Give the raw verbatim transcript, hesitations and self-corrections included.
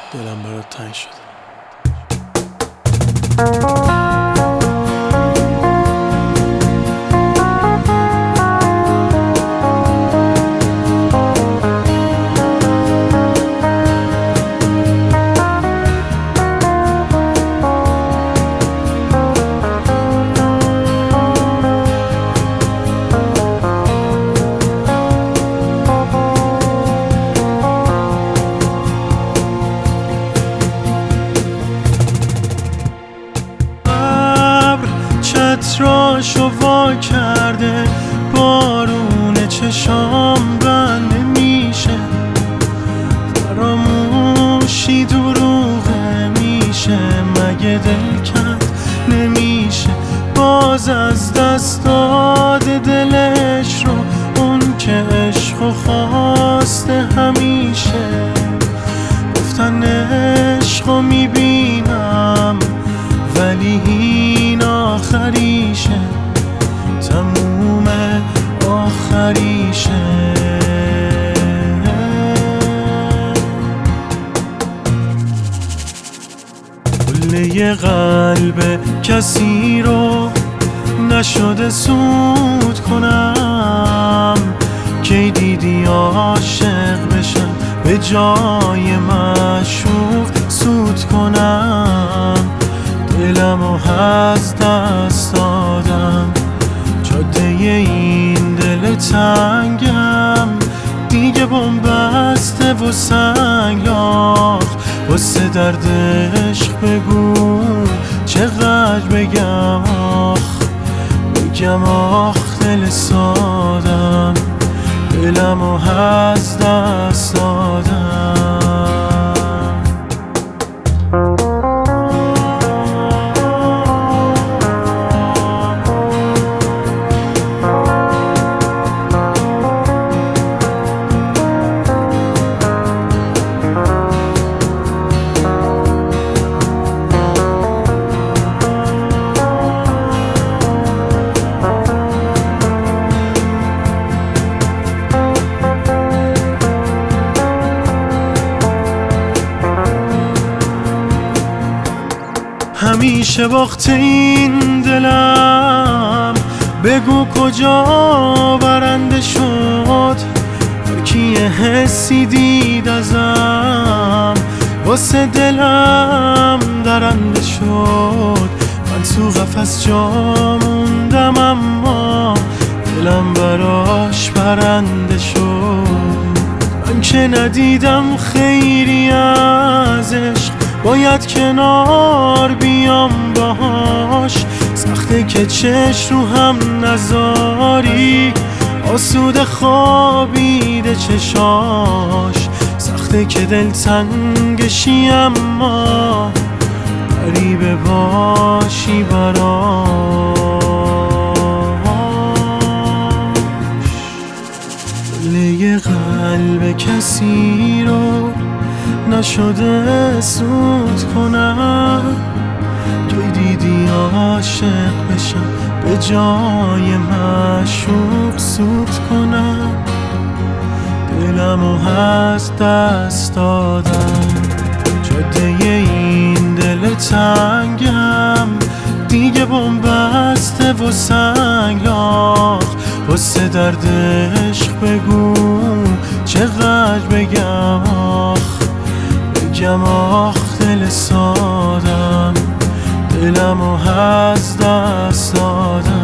دلم برات تنگ شده. چتراشو وا کرده، بارون چشام بند نمیشه، فراموشی دروغه میشه، مگه دل کند نمیشه، باز از دست داده دلش رو اون که عشقو خواسته همیشه. گفتن عشقو میبینم ولی این آخریشه، تموم آخریشه. کله قلب کسی رو نشده سود کنم، کی دیدی عاشق بشم به جای معشوق سود کنم، دلمو از دست دادم، جاده این دل تنگم دیگه بنبسته و سنگلاخ، واسه درد عشق بگو چقدر بگم آخ، بگم آخ دل سادم، دلمو از دست دادم. همیشه باخته این دلم، بگو کجا برنده شد، هر کی یه حسی دید ازم واسه دلم درنده شد. من تو قفس جا موندم اما دلم براش برنده شد. من که ندیدم خیری از عشق، باید کنار بیام باهاش، سخته که چش رو هم نذاری، آسوده خوابیده چشاش، سخته که دل تنگشی اما غریبه باشی براش. کله قلب کسی رو نشده سود کنم، کی دیدی عاشق بشم به جای معشوق سود کنم، دلمو از دست دادم، جاده این دل تنگم دیگه بنبسته و سنگلاخ، واسه درد عشق بگو چقدر بگم آخ، بگم آخ دل سادم، دلمو از دست دادم.